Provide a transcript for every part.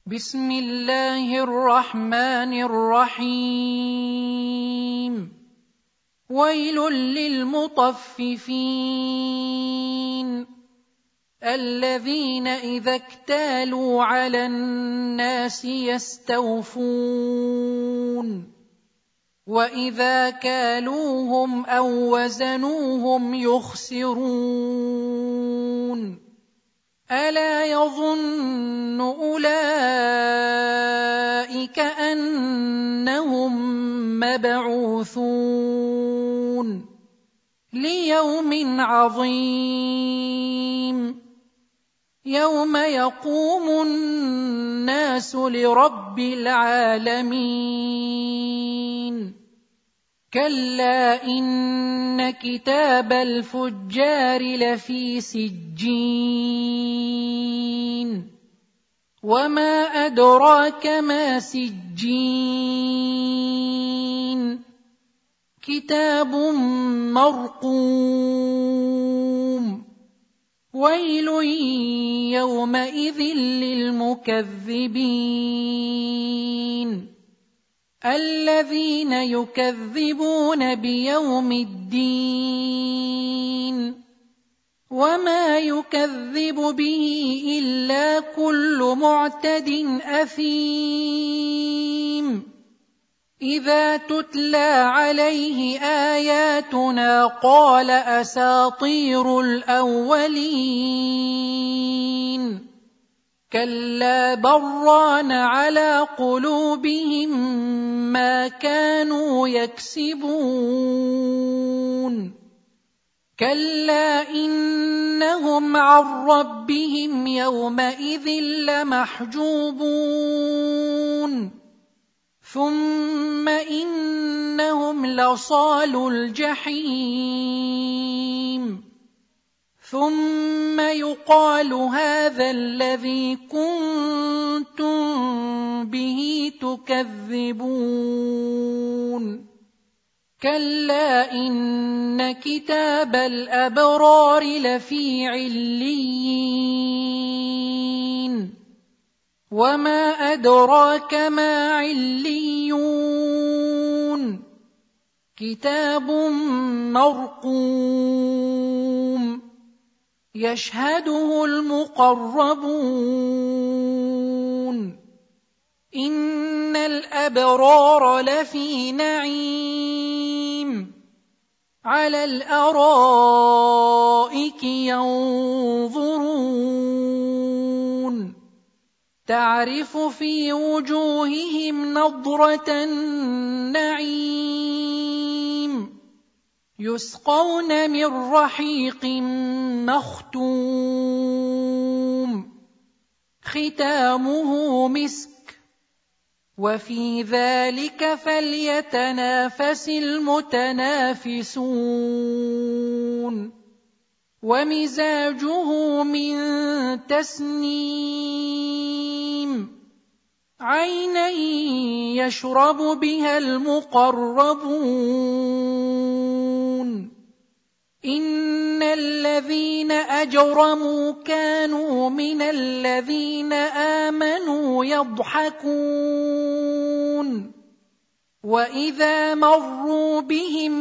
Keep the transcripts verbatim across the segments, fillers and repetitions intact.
بسم الله الرحمن الرحيم ويل للمطففين الذين إذا اكتالوا على الناس يستوفون وإذا كالوهم أو وزنوهم يخسرون ألا يظن أولئك أنهم مبعوثون ليوم عظيم يوم يقوم الناس لرب العالمين كلا إن كتاب الفجار لفي سجين وما أدراك ما سجين كتاب مرقوم ويل يومئذ للمكذبين الذين يكذبون بيوم الدين وما يكذب به إلا كل معتد أثيم إذا تتلى عليه آياتنا قال أساطير الأولين كلا بران على قلوبهم ما كانوا يكسبون كلا إنهم عن ربهم يومئذ لمحجوبون ثم إنهم لصالو الجحيم ثم يقال هذا الذي كنتم به تكذبون كلا إن كتاب الأبرار لفي عليين وما أدراك ما عليون كتاب مرقوم يشهده المقربون إن الأبرار لفي نعيم على الأرائك ينظرون تعرف في وجوههم نضرة النعيم يسقون من رحيق مختوم ختامه مسك وفي ذلك فليتنافس المتنافسون ومزاجه من تسنيم عينا يشرب بها المقربون إن الذين أجرموا كانوا من الذين آمنوا يضحكون وإذا مروا بهم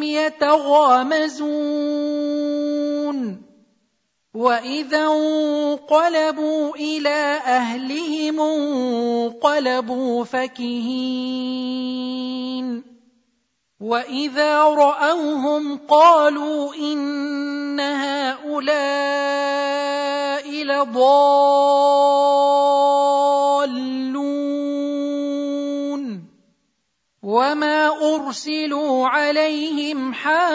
يتغامزون وإذا انقلبوا إلى أهلهم انقلبوا فكهين وإذا رأوهم قالوا إن هؤلاء لضالون وما أرسلوا عليهم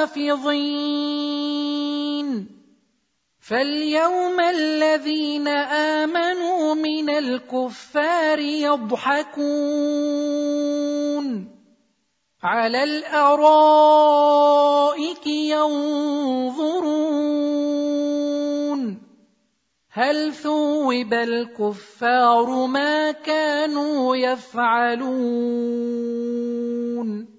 حافظين فاليوم الذين آمنوا من الكفار يضحكون على الأرائك ينظرون هل ثوب الكفار ما كانوا يفعلون